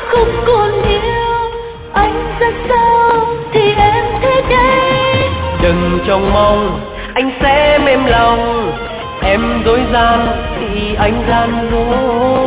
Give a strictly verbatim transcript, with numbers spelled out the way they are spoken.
không còn yêu anh ra sao thì em thế đây. Đừng trông mong anh sẽ mềm lòng, em dối gian thì anh gian dối.